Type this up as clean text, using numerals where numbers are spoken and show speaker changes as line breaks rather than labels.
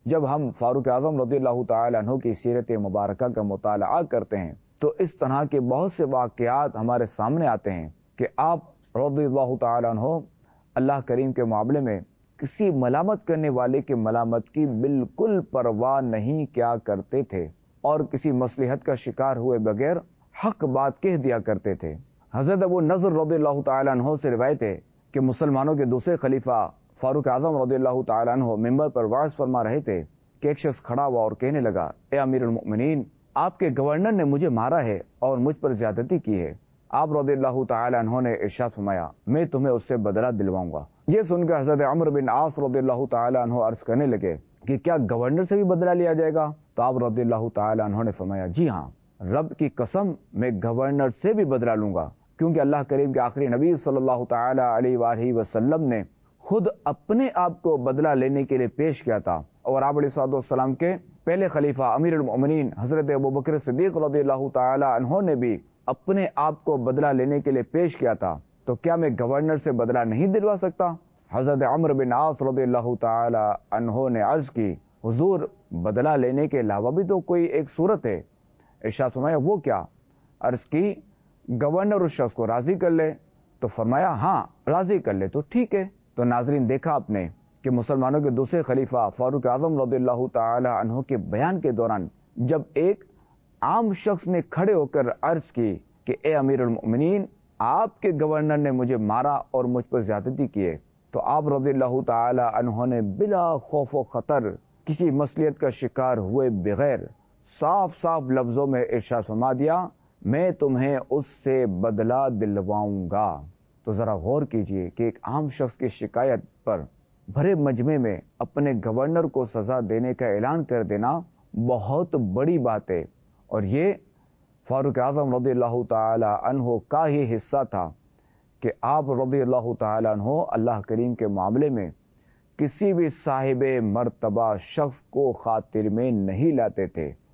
جب ہم فاروق اعظم رضی اللہ تعالی عنہ کی سیرت مبارکہ کا مطالعہ کرتے ہیں تو اس طرح کے بہت سے واقعات ہمارے سامنے آتے ہیں کہ آپ رضی اللہ تعالی عنہ اللہ کریم کے معاملے میں کسی ملامت کرنے والے کے ملامت کی بالکل پرواہ نہیں کیا کرتے تھے اور کسی مصلحت کا شکار ہوئے بغیر حق بات کہہ دیا کرتے تھے۔ حضرت ابو نضر رضی اللہ تعالی عنہ سے روایت ہے کہ مسلمانوں کے دوسرے خلیفہ فاروق اعظم رضی اللہ تعالی عنہ ممبر پر واعظ فرما رہے تھے کہ ایک شخص کھڑا ہوا اور کہنے لگا، اے امیر المؤمنین، آپ کے گورنر نے مجھے مارا ہے اور مجھ پر زیادتی کی ہے۔ آپ رضی اللہ تعالی عنہ نے ارشاد فرمایا، میں تمہیں اس سے بدلہ دلواؤں گا۔ یہ سن کر حضرت عمرو بن عاص رضی اللہ تعالی عنہ عرض کرنے لگے کہ کیا گورنر سے بھی بدلہ لیا جائے گا؟ تو آپ رضی اللہ تعالی عنہ نے فرمایا، جی ہاں، رب کی قسم میں گورنر سے بھی بدلہ لوں گا، کیونکہ اللہ کریم کے آخری نبی صلی اللہ تعالی علیہ وآلہ وسلم نے خود اپنے آپ کو بدلہ لینے کے لیے پیش کیا تھا، اور آپ علیہ السلام کے پہلے خلیفہ امیر المؤمنین حضرت ابوبکر صدیق رضی اللہ تعالی عنہ نے بھی اپنے آپ کو بدلہ لینے کے لیے پیش کیا تھا، تو کیا میں گورنر سے بدلہ نہیں دلوا سکتا؟ حضرت عمرو بن عاص رضی اللہ تعالی عنہ نے عرض کی، حضور، بدلہ لینے کے علاوہ بھی تو کوئی ایک صورت ہے۔ ارشاد فرمایا، وہ کیا؟ عرض کی، گورنر اس شخص کو راضی کر لے۔ تو فرمایا، ہاں، راضی کر لے تو ٹھیک ہے۔ تو ناظرین، دیکھا آپ نے کہ مسلمانوں کے دوسرے خلیفہ فاروق اعظم رضی اللہ تعالی عنہ کے بیان کے دوران جب ایک عام شخص نے کھڑے ہو کر عرض کی کہ اے امیر المؤمنین، آپ کے گورنر نے مجھے مارا اور مجھ پر زیادتی کی ہے، تو آپ رضی اللہ تعالی عنہ نے بلا خوف و خطر کسی مصلحت کا شکار ہوئے بغیر صاف صاف لفظوں میں ارشاد فرما دیا، میں تمہیں اس سے بدلہ دلواؤں گا۔ تو ذرا غور کیجئے کہ ایک عام شخص کی شکایت پر بھرے مجمع میں اپنے گورنر کو سزا دینے کا اعلان کر دینا بہت بڑی بات ہے، اور یہ فاروق اعظم رضی اللہ تعالی عنہ کا ہی حصہ تھا کہ آپ رضی اللہ تعالی عنہ اللہ کریم کے معاملے میں کسی بھی صاحب مرتبہ شخص کو خاطر میں نہیں لاتے تھے۔